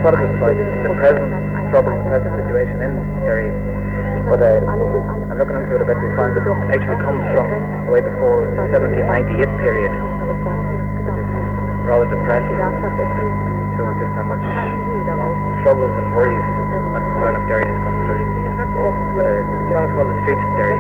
thought it was like the present trouble, the present situation in Derry. But I'm looking into it a bit to find that it actually comes from way before the 1798 period, which is rather depressing. Showing just how much troubles and worries that the town of Derry has gone through. But the song is called The Streets of Derry.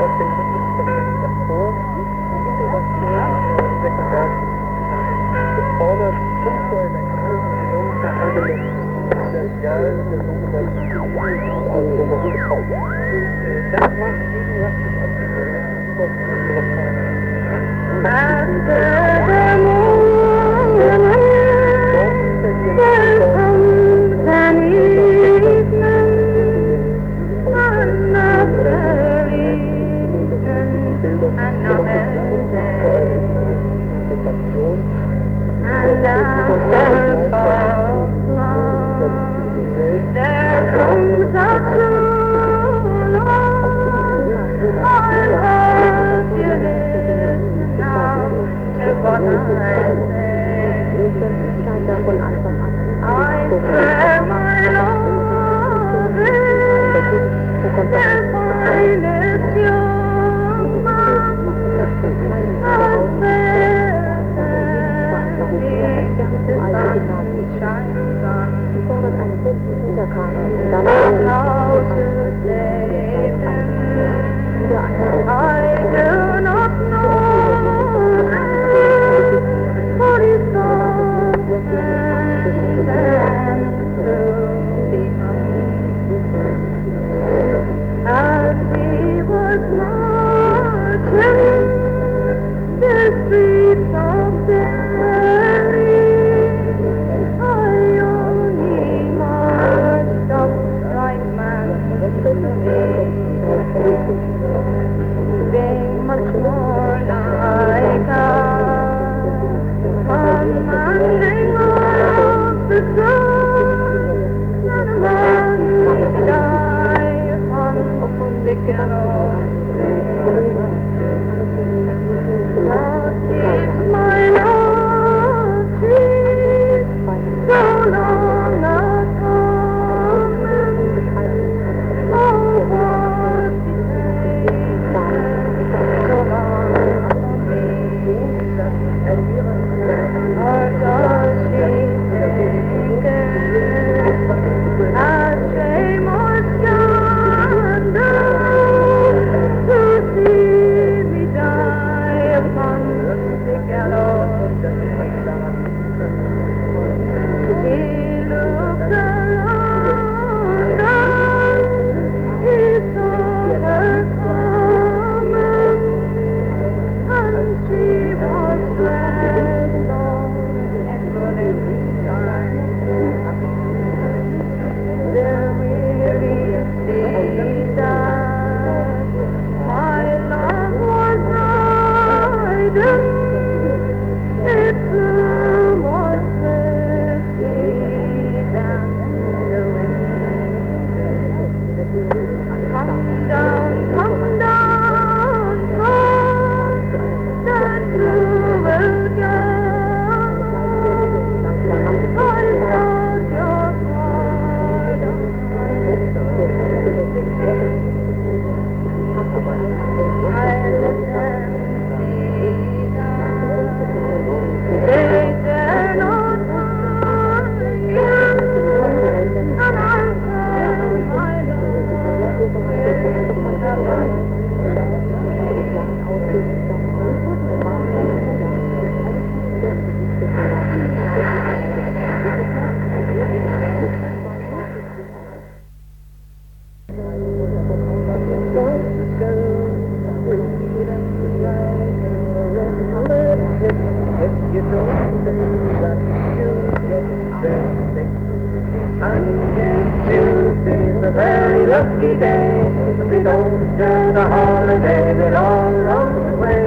Tuesday's a very lucky day. We don't just a holiday, it all runs away.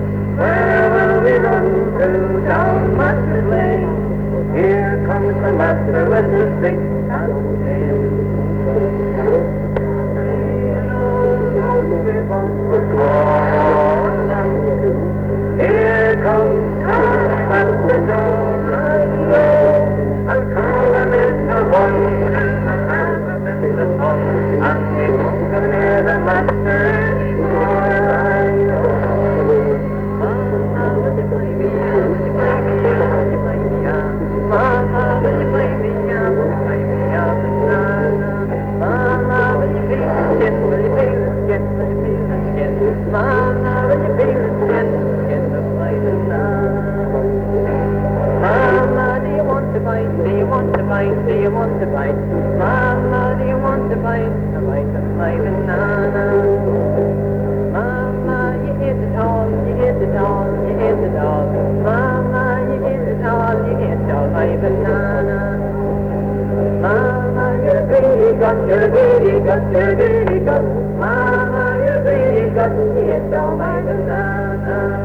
Where will we run to? Down Master's Lane. Here comes the master with his big tail. Here comes the master, I'll call him in the bite? Do you want to bite? Mama, do you want to bite? A bite of my banana. Mama, you ate it all, you ate it all, you ate it all. Mama, you ate it all, you ate all my banana. Mama, you're a greedy gut, you're a greedy gut, you're a greedy gut. Mama, you're a greedy gut, you ate all my banana.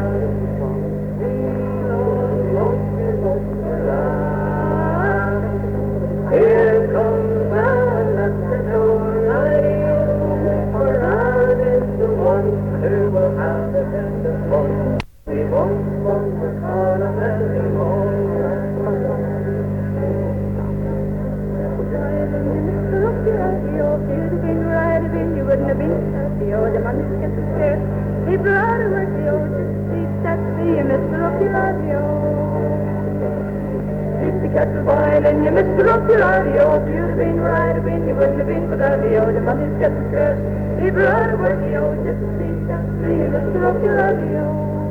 Here comes Anne at the door, I open, for Anne is the one who will have the best of fun. We won't want to call him anymore. Mr. Up your radio, if you'd have been right of in, you wouldn't have been happy. Oh, the money's getting scarce. People are out of work, oh, just see that me, Mr. Up your radio. Keep the kettle boiling, you Mr. Up your radio. If you'd have been right of in, you wouldn't have been for that, oh, the money's getting scarce. People are out of work, oh, just see that me, Mr. Up your radio.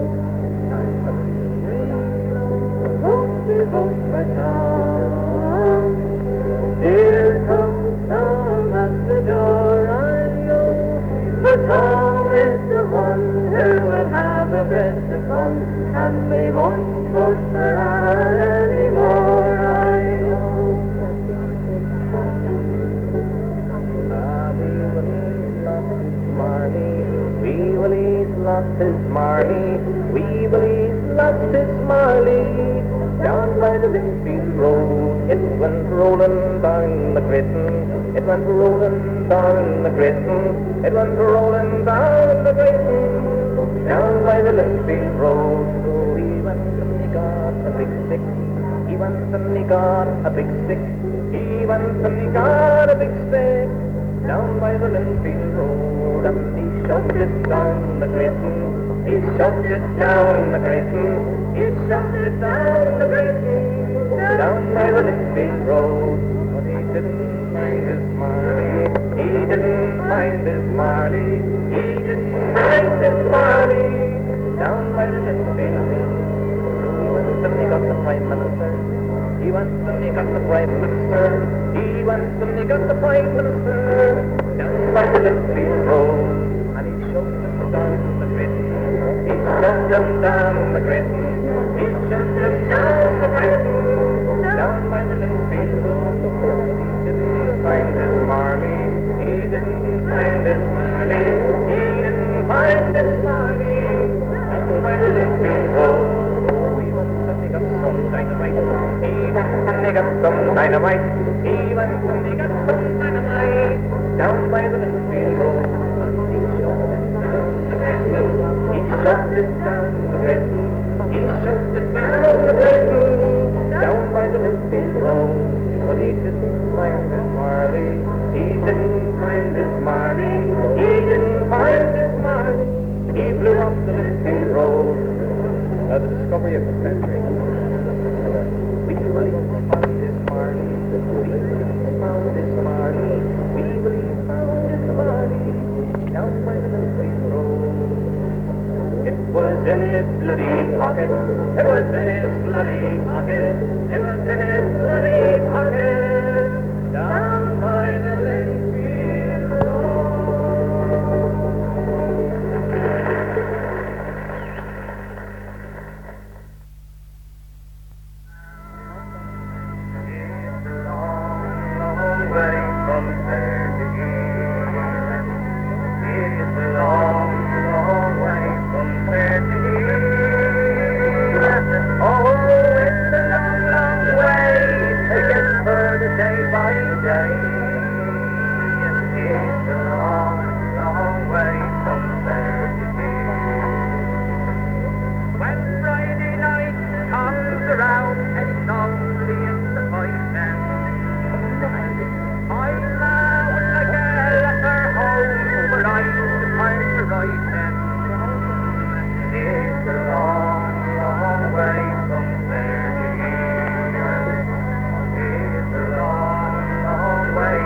Vote for Tom. Here comes Tom at the door, I know. For Tom is the one who will have a best of fun, and we won't vote for Anne anymore, I know. We will eat lots of Marley, we will eat lots of Marley. Down by the Linfield Road, it went rolling down the Gritton. It went rolling down the Gritton. It went rolling down the Gritton. Down by the Linfield Road. So he went and he got a big stick. He went and he got a big stick. He went and he got a big stick. Down by the Linfield Road, and he shoved it down the Gritton. He shoved it down the Gritton. He shoved it down the Gritton, down by the Linfield Road. But he didn't mind his Marley. He didn't mind his Marley. He didn't mind his Marley. Down by the Linfield Road. He went and he got the Prime Minister. He went and he got the Prime Minister. He went and he got the Prime Minister. Down by the Linfield Road. And he shoved him down the Gritton. He shoved him down the Gritton. He shoved him down the Gritton. Down by the Linfield Road. He didn't find his Marley. He didn't find his Marley. He didn't find his Marley. Down by the Linfield Road. He went and he got some dynamite. He went and he got some dynamite. He went and he got some dynamite. Down by the Linfield Road. He shoved it down the Gritton. He shoved it down the Gritton. He shoved it down the Gritton. Down by the Linfield Road. But he didn't find his Marley. He didn't find his Marley. He didn't find his Marley. He blew up the Linfield Road. The discovery of the century. We believe we found his Marley. We believe we found his Marley. We believe we found his Marley. Down by the Linfield Road. It was in his bloody pocket. It was in his bloody pocket. It was in his bloody pocket. Down by the Linfield Road. It's a long, long way from there to here. It's a long, long way from there to here. Oh, it's a long, long way. It gets further day by day. It's a long, long way from there to here. When Friday night comes around and it's only in the voice and I laugh when I get at her home where I depart to write and it's a long, long way from there to here. It's a long, long way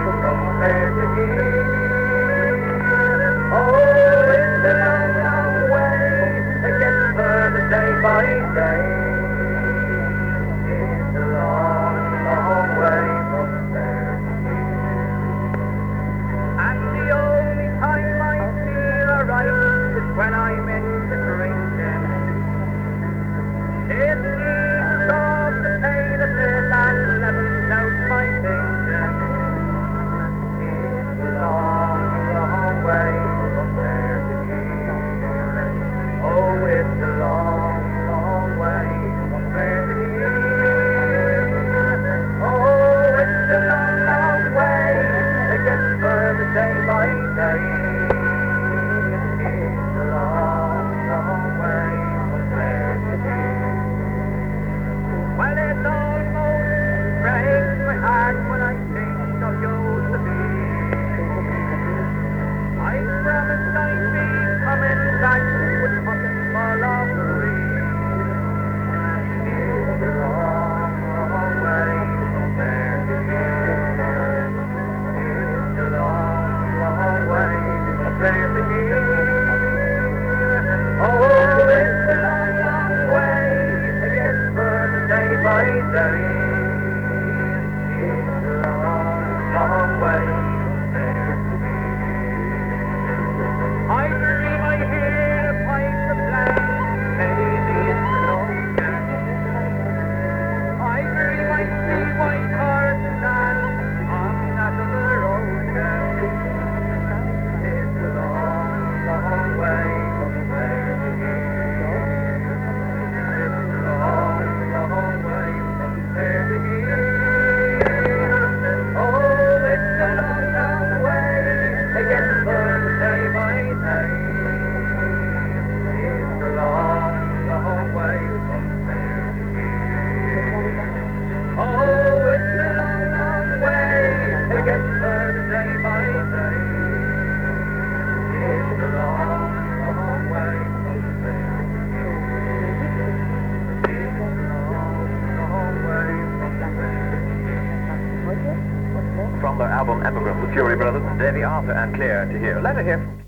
from their album Epigram, the Fury Brothers, Davy, Arthur and Claire to hear. Let her hear from...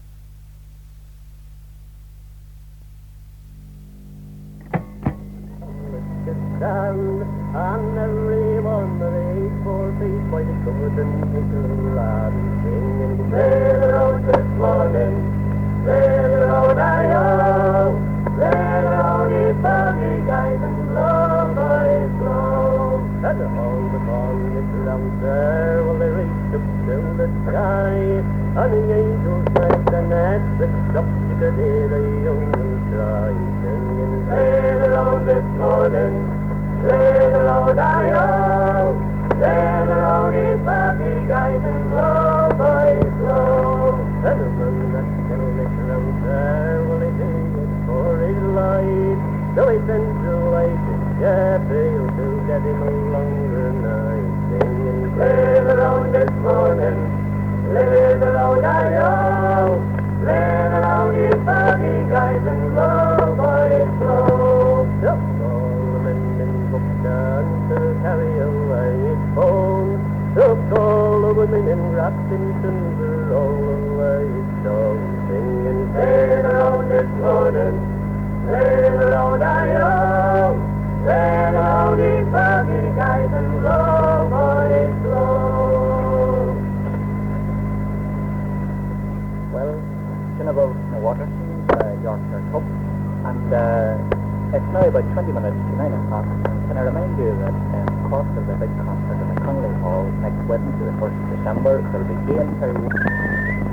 And every one of the 4 feet by the golden nickel lad singing, sail around this morning, sail around I-O, sail around the buggy guys and blow by slow. And all the bonnets around there, well they reached up to the sky, and the angels like the nets that stopped you could hear the young cry, singing, sail around this morning, sail around I-O, sail around the buggy guys and blow by slow. And the man that still is around there, well he did it for his life, so he sent to light his Sheffield to get him a longer night, singing, sail around this morning, sail around I-O, sail around the buggy guys and blow by slow. To carry away his phone, took all the women in Grafton were all away his song, singing, sail around this morning, sail around I-O, sail around the buggy guys and blow by slow. Well, it's in about the Waterson's Yorkshire Cup, and it's now about 20 minutes to 9 o'clock. Can I remind you that Cork has a big concert in the Connolly Hall next Wednesday, the 1st of December. There will be Ian Perry.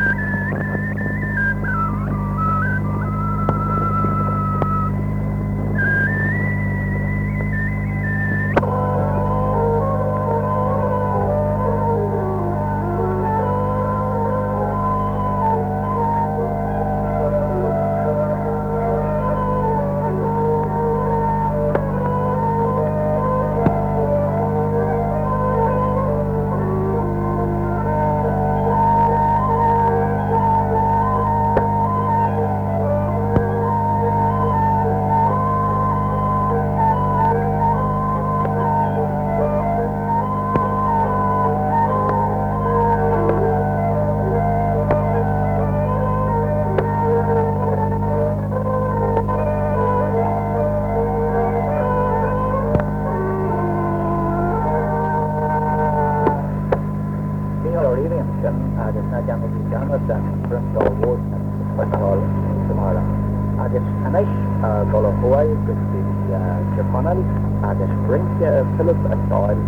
Philip and Doyle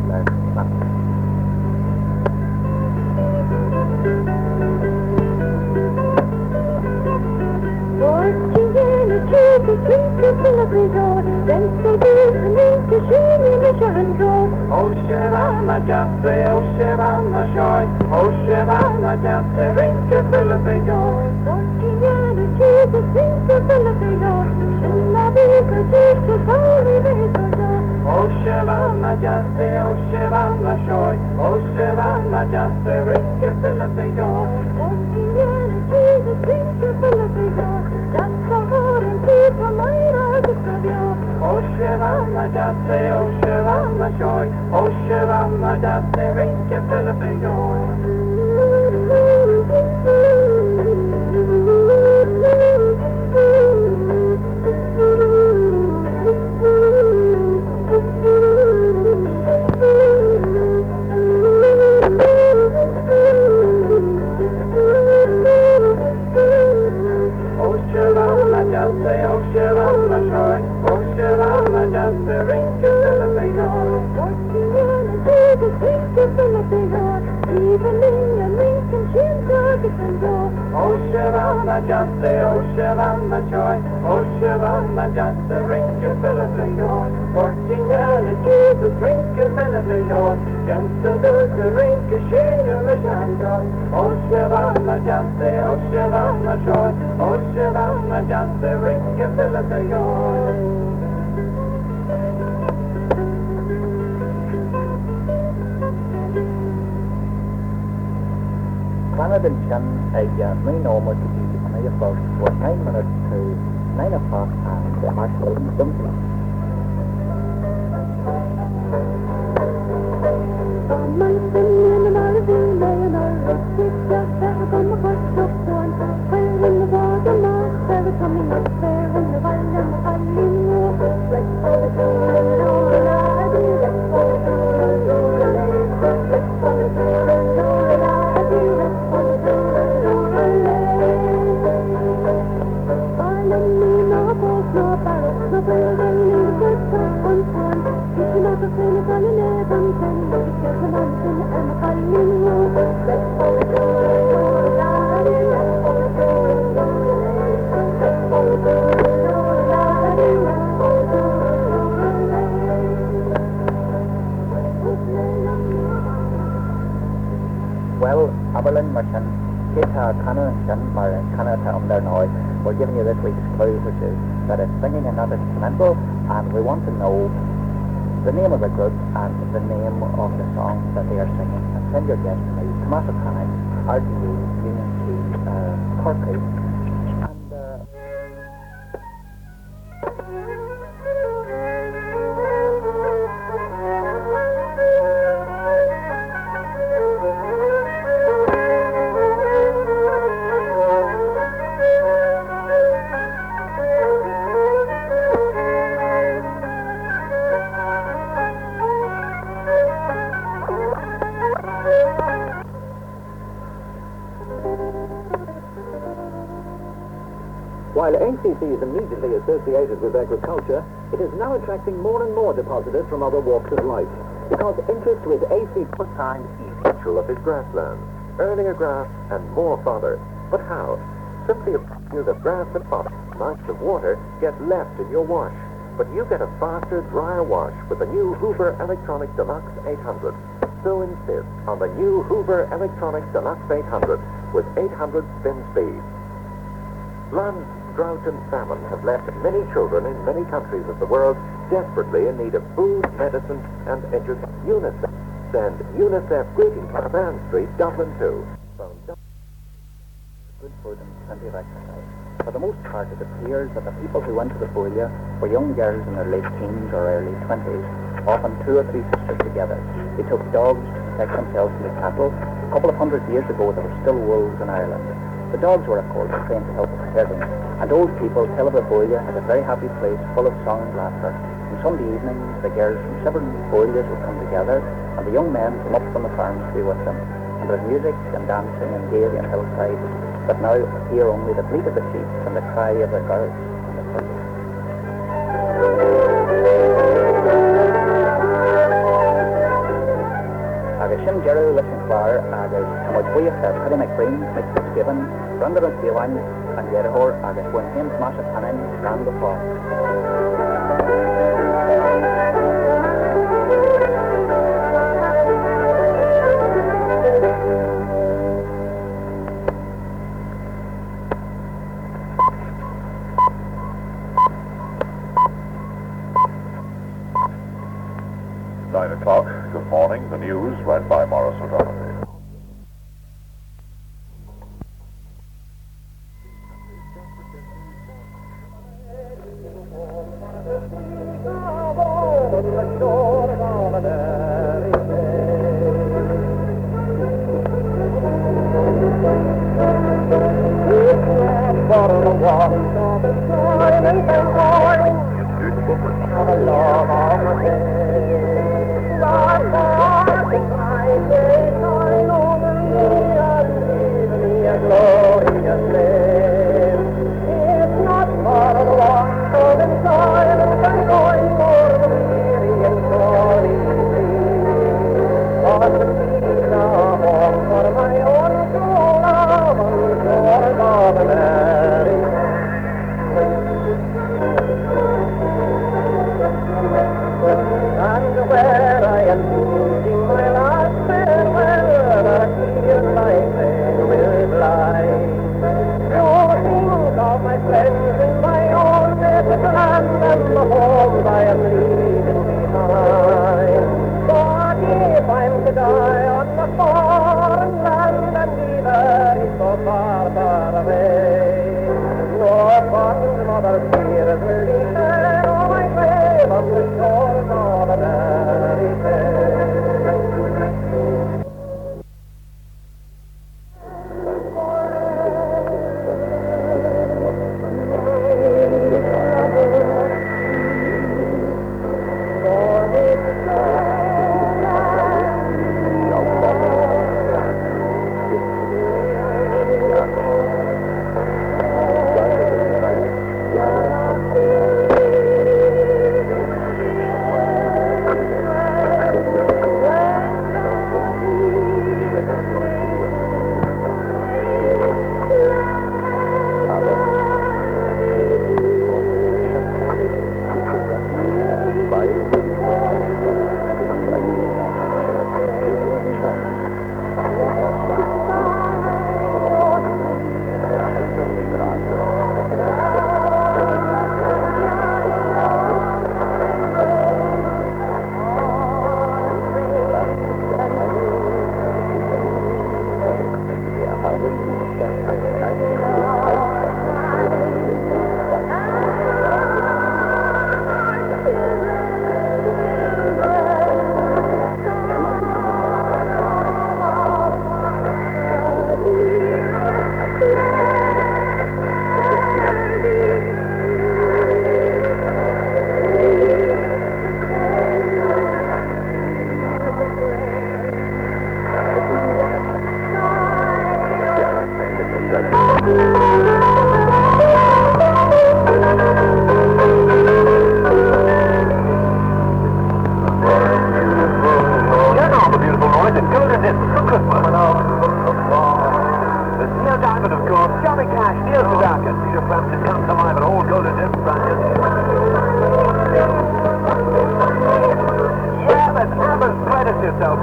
Oh, Shavana Jasse, oh, Shavana Shoy, oh, Shavana Jasse, ring to Philip Joy. Fortiniana, Jesus, ring to Philip Joy. Shilla Vika, Jesus, holy Vika. Oh, Shavana Jasse, oh, Shavana Shoy, oh, Shavana Jasse, ring to Philip Joy. Fortiniana, Jesus, ring to Philip Joy. That's the heart and people, my heart is of you. Oh, Shavana Jasse, oh, Shavana Shoy, oh, Shavana Jasse, ring to Philip Joy. Oh, Shavana Jasse, oh, Shavana Joy, oh, Shavana Jasse, ring to Philip Joy. Working early, Jesus, ring to Philip Joy. Gentle does the ring to share a shandoy. Oh, Shavana Jasse, oh, Shavana Joy, oh, Shavana Jasse, ring to Philip Joy. Canada Chan, main normal to be on a first was 9 minutes to 9 o'clock and the Marshall Dumpling. Someone's been in the magazine. Well, Aberlin Merchant, Kita Kana and Shan Mara, Kana Under Noise. We're giving you this week's clue, which is that it's singing another instrumental, and we want to know the name of the group and the name of the song that they are singing. And send your guest to me, Tomas O'Connor, RTU, Union C, Corky. And While ACC is immediately associated with agriculture, it is now attracting more and more depositors from other walks of life, because interest with ACC Time each control of his grasslands, earning a grass and more fodder. But how? Simply you the grass and fodder, amounts of water get left in your wash. But you get a faster, drier wash with the new Hoover Electronic Deluxe 800. So insist on the new Hoover Electronic Deluxe 800 with 800 spin speed. Floods, drought and famine have left many children in many countries of the world desperately in need of food, medicine and education. UNICEF. Send UNICEF greetings to Van Street, Dublin 2. good food and plenty of exercise. For the most part, it appears that the people who went to the Boolia were young girls in their late teens or early 20s, often 2 or 3 sisters together. They took dogs to protect themselves from the cattle. A couple of hundred years ago, there were still wolves in Ireland. The dogs were, of course, trained to help with herding, and old people tell of the Boolia as a very happy place full of song and laughter. On Sunday evenings, the girls from several Boolias would come together, and the young men came up from the farms to be with them. And there was music and dancing and gaiety on hillsides, but now hear only the bleat of the sheep and the cry of the girls on the turkey. Agus sin Jerry listen choir agus Tamod Buya Paddy McBreen, Mick Fitzgibbon, Brandon O'Keewan and Yerahor agus when him Masha Cannon stand before. Good morning. The news read by Morris O'Donoghue.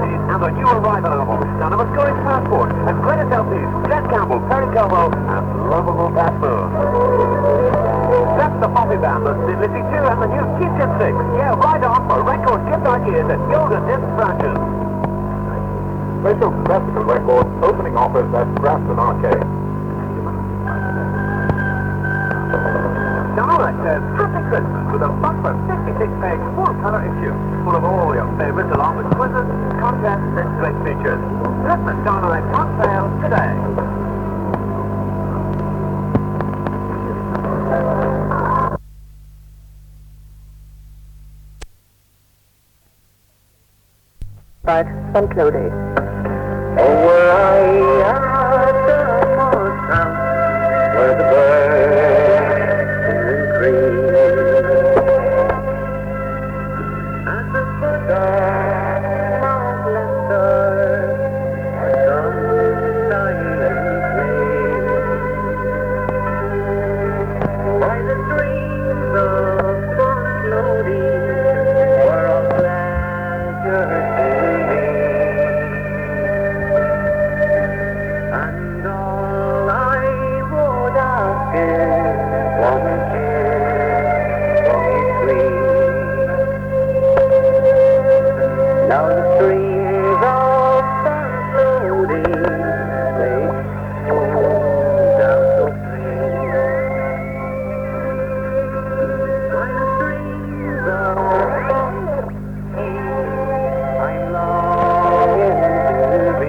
LPs and the new arrival album, Son of a Scoring Passport, and greatest LPs, Jess Campbell, Perry Como, and Lovable Pat Boone. That's the Poppy Band, the Sid Lizzy 2, and the new Kitchen 6. Yeah, right on for record gift ideas at Yoga Disc branches. Special classical record opening offers at Grafton Arcade. Starlight says, Happy Christmas with a bumper 56-page full-color issue full of all your favorites along with quizzes, contests, and great features. Christmas Starlight on sale today. But some clothing. Where I at the forest house, where the birds scream. At the foot of Mount Leinster, our sun silently. By the streams of Bunclody, where all pleasure to me. And all I would ask is one kiss from you, sweet. Now the streams of Bunclody, they flow down so free. By the streams of Bunclody, I'm longing to be.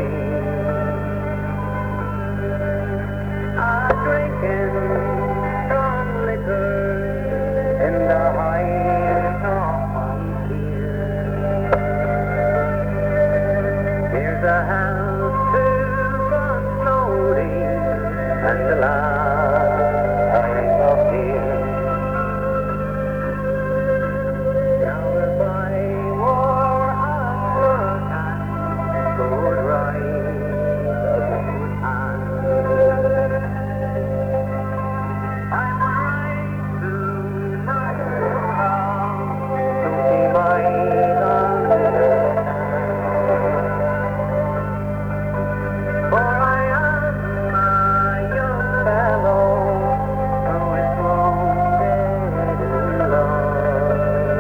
Drinking strong liquor in the height of my tears. Here's a house to Bunclody and the life of dear. Now if I were a merchant, could write a good hand. I would write to my love to be my understand. For I am a young fellow who is wounded in love.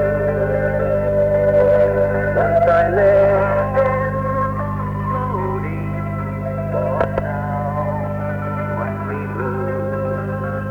Once I lived in Bunclody, but now when we moved,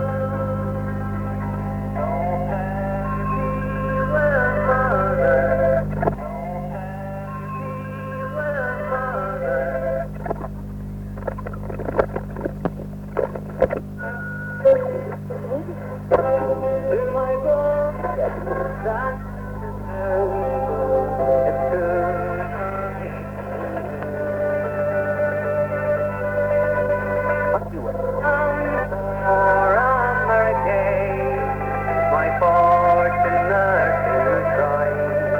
my fortuner to try.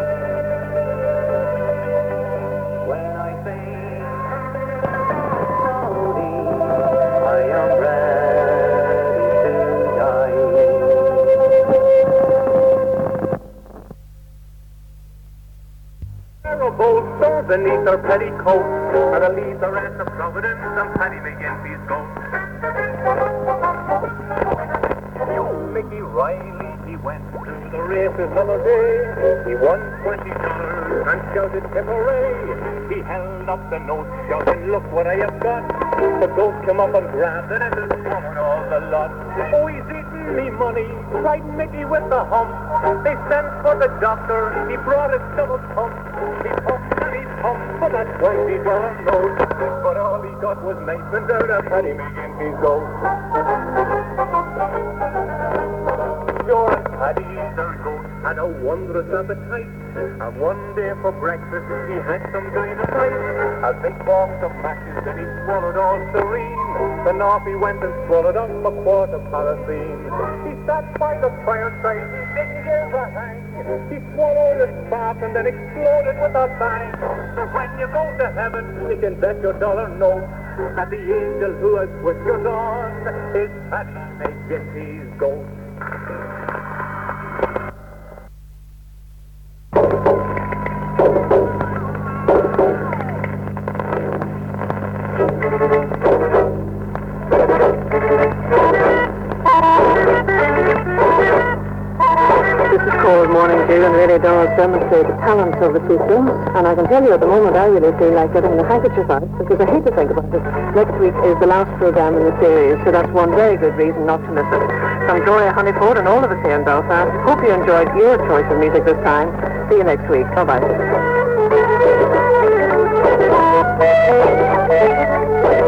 When I think slowly, I am ready to die. Terrible star beneath her petticoat, and the leaves are at the Providence and Paddy McGinty's goat. Old Mickey Riley, he went to the races on a day. He won $20 and shouted hip-hooray. He held up the note, shouting, look what I have got. The goat came up and grabbed it and it swallowed all the lot. Oh, he's eating me money, cried Mickey with the hump. They sent for the doctor, he brought his double pump. He pumped and he pumped for that $20 note. But all he got was ninepence out of Paddy McGinty's goat. Sure, Paddy's our goat had a wondrous appetite. And one day for breakfast he had some dynamite. A big box of matches that he swallowed all serene. Then off he went and swallowed up a quart of paraffin. He sat by the fireside, he didn't give a hang. He swallowed a spark and then exploded with a bang. So when you go to heaven, you can bet your dollar note that the angel who has put yours on is Paddy McGinty's goat. they does demonstrate the talents of the people, and I can tell you at the moment I really feel like getting the handkerchief out, because I hate to think about it. Next week is the last programme in the series, so that's one very good reason not to miss it. From Gloria Honeyford and all of us here in Belfast, hope you enjoyed your choice of music this time. See you next week. Bye-bye.